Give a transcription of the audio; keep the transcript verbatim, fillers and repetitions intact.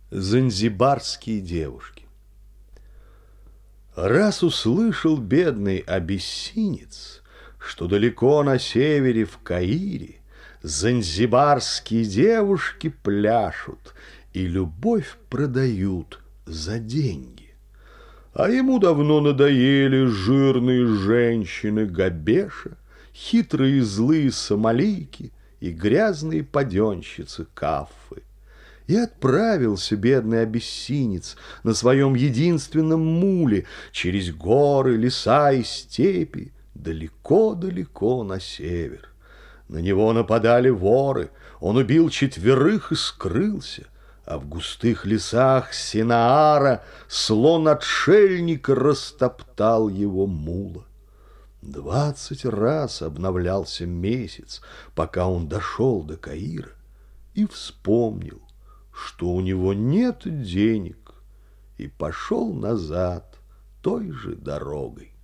Занзибарские девушки. Раз услышал бедный абиссинец, что далеко на севере в Каире занзибарские девушки пляшут и любовь продают за деньги. А ему давно надоели жирные женщины Габеша, хитрые злые сомалийки и грязные паденщицы Каффы. И отправился бедный абиссинец на своем единственном муле через горы, леса и степи далеко-далеко на север. На него нападали воры, он убил четверых и скрылся, а в густых лесах Синаара слон-отшельник растоптал его мула. Двадцать раз обновлялся месяц, пока он дошел до Каира и вспомнил, что у него нет денег, и пошел назад той же дорогой.